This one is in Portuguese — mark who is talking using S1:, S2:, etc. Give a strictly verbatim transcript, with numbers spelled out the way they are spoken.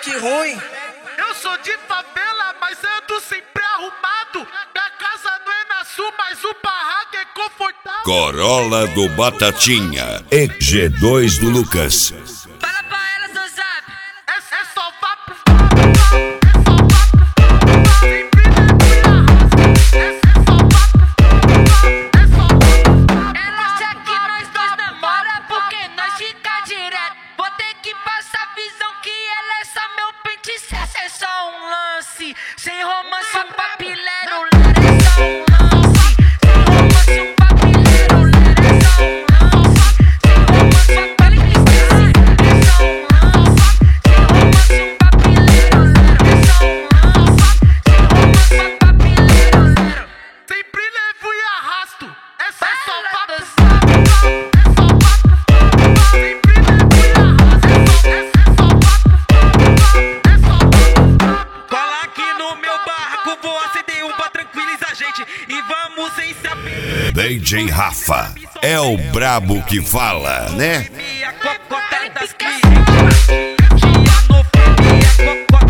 S1: que ruim.
S2: Eu sou de favela, mas ando sempre arrumado. Minha casa não é na sul, mas o barraco é confortável.
S3: Corolla do Batatinha e G dois do Lucas.
S4: Fala pra elas no zap.
S2: É, é só vá pro fora, é só vá pro fora. Sempre na raça. É, é só vá pro fora, é só vá pro fora.
S4: Ela acha que nós dois namora porque nós fica direto. Vou ter que passar visão que ela é só meu pente certo. É só um lance, sem romance, um papilero. É só um lance, sem romance, um papilero. É só um lance, sem romance, um papilero. É só um lance, sem romance, um papilero. É só um lance, sem romance, um papilero.
S2: Sempre levo e arrasto. É só
S4: Fala
S2: só vá
S4: do
S2: pro fora, é só vá pro fora. Sempre levo e arrasto. É só vá pro fora, é só vá pro fora.
S5: Cola aqui no meu barraco, vou acender um pra tranquilizar a gente. E vamos sem saber.
S3: D J Rafa é o brabo que fala, né?
S5: A cocota das clientes. Dia no fome, a cocota